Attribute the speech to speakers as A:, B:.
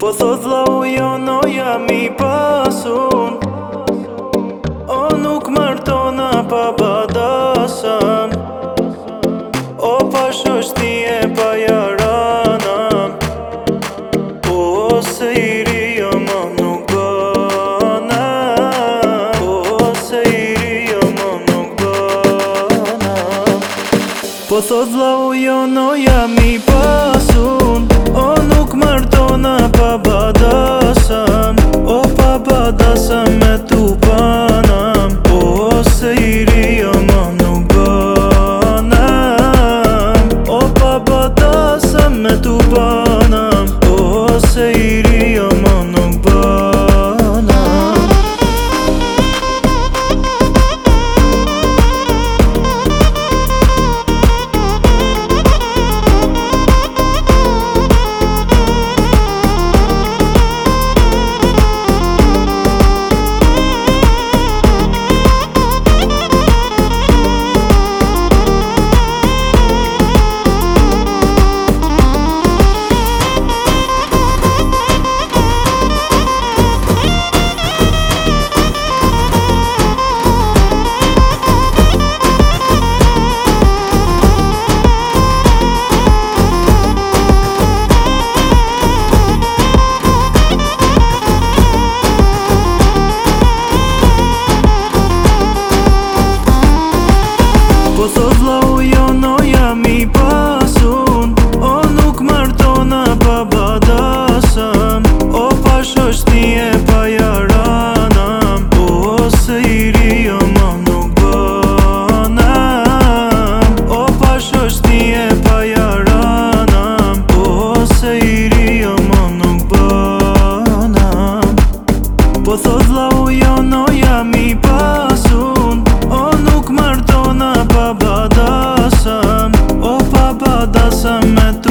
A: Po thot vlau jo no jam I pasun, o nuk martona pa badasam, o pa shoshti e pa jaranam, o se I ri jo mo nuk banam, o se I ri jo mo nuk banam. Po thot vlau jo no jam I pasun, o nuk martona pa badasam, o pa badasam me tu banam, o se I ri jo mo nuk banam, o pa badasam me tu banam, o se I ri jo mo nuk banam. Po thot vlau jo no jam I pasun, o nuk martona pa badasam, o pa shoshti e pa jaranam, o se I ri jo mo nuk banam, o pa shoshti e pa jaranam, o se I ri jo mo nuk banam. Po thot vlau jo no jam I pasun, o nuk martona pa badasam, o pa badasam me tu